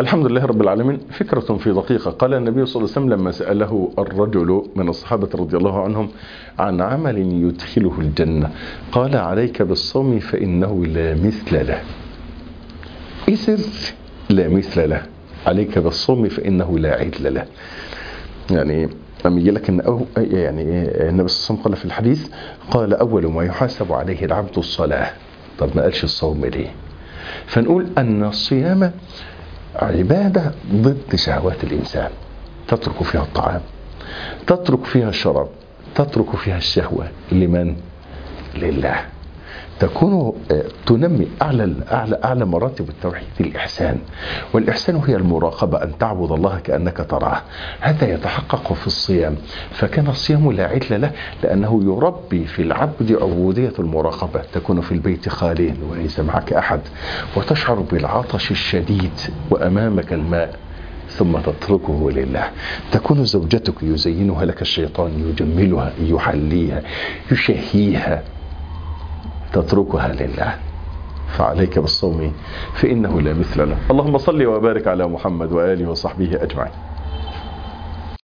الحمد لله رب العالمين. فكرة في دقيقة. قال النبي صلى الله عليه وسلم لما سأله الرجل من الصحابة رضي الله عنهم عن عمل يدخله الجنة، قال: عليك بالصوم فإنه لا مثل له. إذن لا مثل له، عليك بالصوم فإنه لا عدل له. يعني لما يجي لك النبي صلى الله عليه وسلم قال في الحديث، قال: أول ما يحاسب عليه العبد الصلاة. طب ما قالش الصوم ليه؟ فنقول أن الصيام عبادة ضد شهوات الإنسان، تترك فيها الطعام، تترك فيها الشراب، تترك فيها الشهوة. لمن؟ لله. تكون تنمي أعلى مراتب التوحيد الإحسان، والإحسان هي المراقبة، أن تعبد الله كأنك تراه. هذا يتحقق في الصيام، فكان الصيام لا عدل له، لأنه يربي في العبد عبودية المراقبة. تكون في البيت خالين وليس معك أحد، وتشعر بالعطش الشديد وأمامك الماء، ثم تتركه لله. تكون زوجتك يزينها لك الشيطان، يجملها، يحليها، يشهيها، تتركها لله. فعليك بالصوم فإنه لا مثل له. اللهم صل وبارك على محمد وآله وصحبه أجمعين.